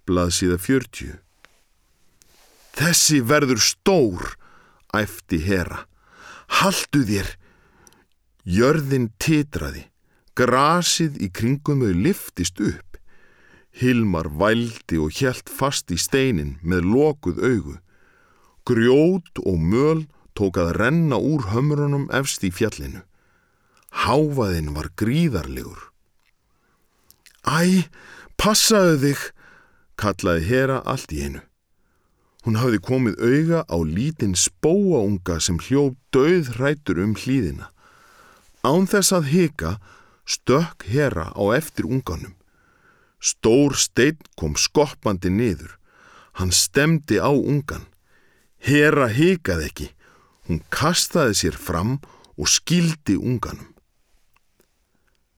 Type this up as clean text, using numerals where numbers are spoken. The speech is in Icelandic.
Blaðsíða 40. Þessi verður stór, æpti Hera. Haltu þér! Jörðin titraði. Grasið í kringum þau lyftist upp. Hilmar vældi og hélt fast í steininn með lokuð augu. Grjót og möl tók að renna úr hömrunum efst í fjallinu. Hávaðinn var gríðarlegur. Æ, passaðu þig, kallaði Hera allt í einu. Hún hafði komið auga á lítinn spóaunga sem hljóp dauðhræddur hlíðina. Án þess að hika stökk Hera á eftir unganum. Stór steinn kom skoppandi niður. Hann stemmdi á ungan. Hera hikaði ekki. Hún kastaði sér fram og skildi unganum.